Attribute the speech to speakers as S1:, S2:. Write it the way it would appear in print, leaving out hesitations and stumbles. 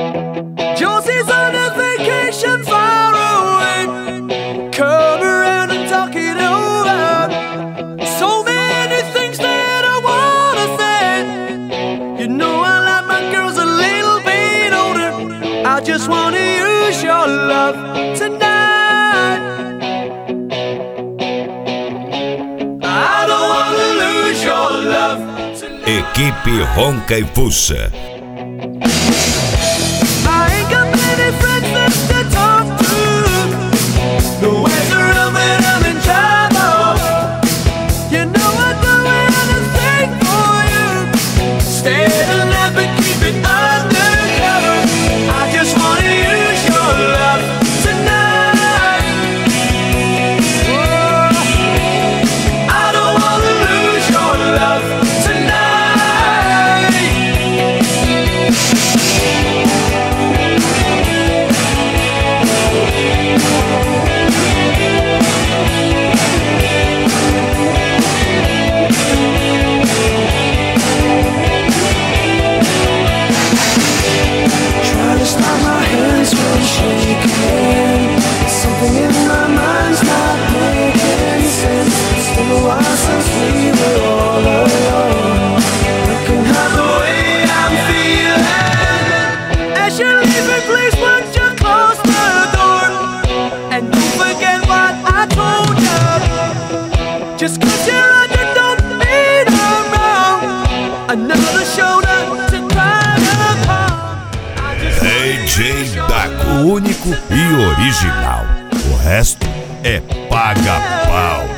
S1: Josie's on a vacation far away. Come around and talk it over. So many things that I wanna say. You know I like my girls a little bit older. I just wanna use your love tonight. I don't wanna lose your love tonight.
S2: Equipe Ronca e Fuxa.
S1: Just 'cause you're under, don't mean I'm wrong. Another shoulder to cry upon.
S2: DJ Daco, único e original. O resto é paga-pau.